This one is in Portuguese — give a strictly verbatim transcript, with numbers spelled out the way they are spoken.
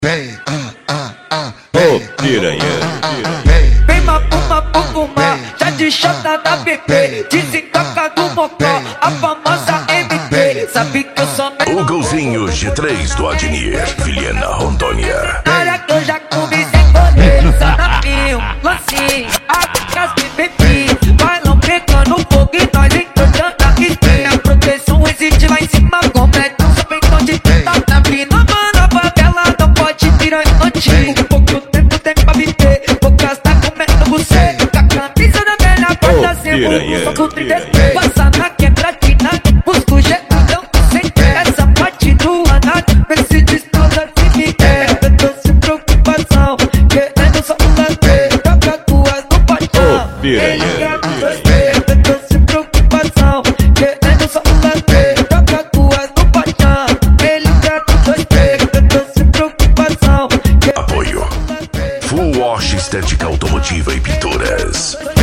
Vem, ah, ah, ah, vem, Ô, piranha. Vem mapuma, pupuma, já de chata da B B. Desentoca do mocó, a famosa M T. Sabe que eu sou O golzinho G três do Adnir, Vilhena, Rondônia. área que eu já comi sem poder. Sanapinho, lancinho, as me bebi. Bailão pegando fogo e nós entrando na esquina. A proteção existe lá em cima, como é que eu sou bem onde tá na mina. Mano, a favela não pode virar infantil. Pouco tempo tem pra viver, vou gastar comendo você. Com a camisa da velha porta, sempre só com trinta e três. Passa na quebradina, busco getão sem essa parte do anado. Vê se destroça de mim, é. Eu tô sem preocupação, querendo só um lazer. Toca tuas no paixão, piranha. eu tô sem preocupação, querendo só um lazer. Toca tuas no paixão, ele quer dois pés. Eu tô sem preocupação. Apoio Full Wash Estética Automotiva e Pinturas.